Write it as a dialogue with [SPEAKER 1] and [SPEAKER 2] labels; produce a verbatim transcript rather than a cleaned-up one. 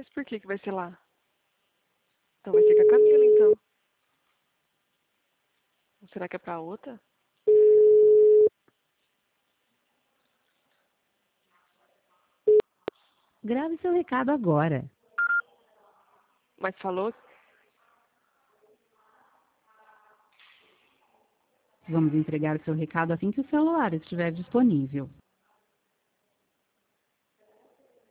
[SPEAKER 1] Mas por que que vai ser lá? Então vai ser com a Camila, então. Será que é pra outra?
[SPEAKER 2] Grave seu recado agora.
[SPEAKER 1] Mas falou?
[SPEAKER 2] Vamos entregar seu recado assim que o celular estiver disponível.